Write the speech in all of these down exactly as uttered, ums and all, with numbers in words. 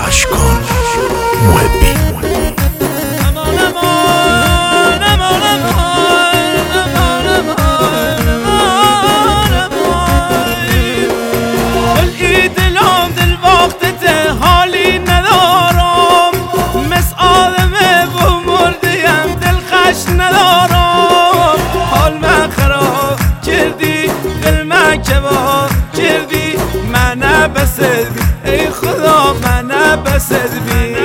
اشکان محبی. ندارم حال من خراب کردی دل من کباب کردی من بسدبی ای خدا من بسدبی.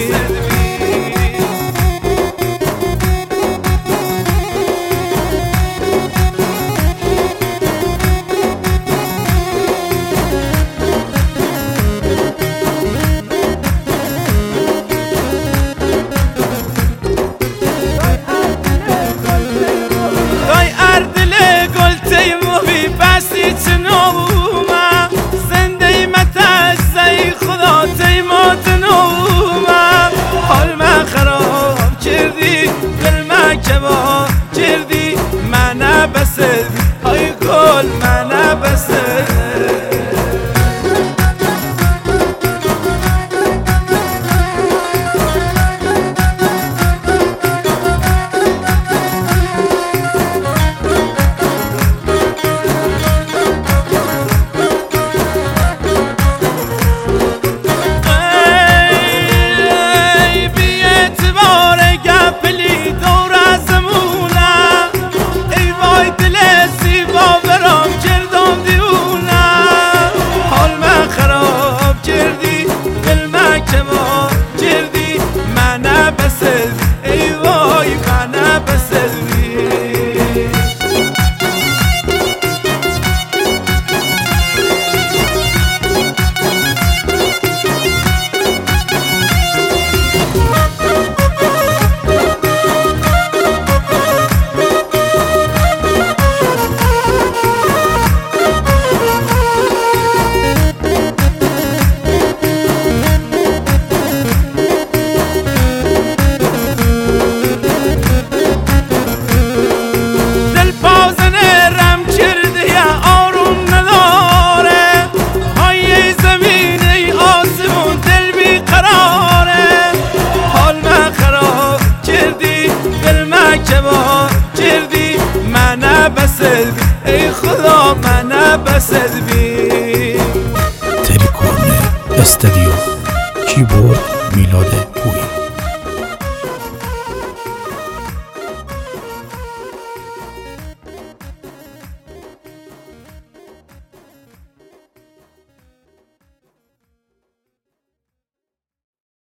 کباب کردی من بسدبی ای گل من بسدبی. کردی من بسدبی ای خدا من بسدبی. تریکون استودیو کیبورد میلاد پویا.